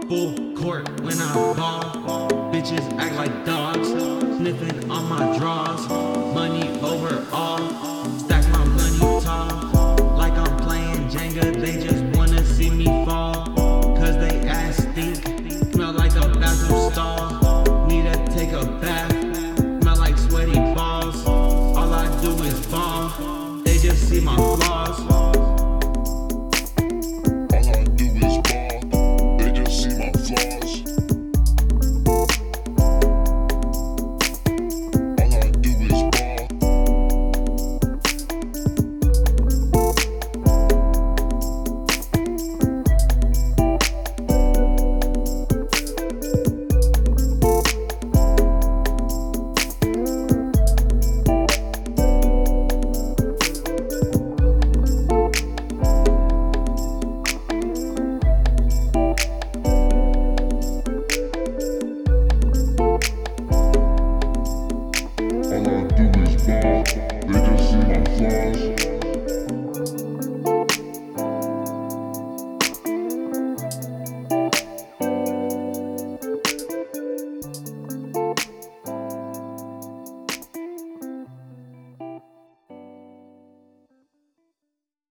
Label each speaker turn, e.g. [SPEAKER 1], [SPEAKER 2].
[SPEAKER 1] Full court when I ball. Bitches act like dogs. Sniffing on my drawers. Money over all. Stack my money tall. Like I'm playing Jenga. They just wanna see me fall. Cause they ass stink. Smell like a bathroom stall. Need to take a bath. Smell like sweaty balls. All I do is ball. They just see my flaws.
[SPEAKER 2] All I do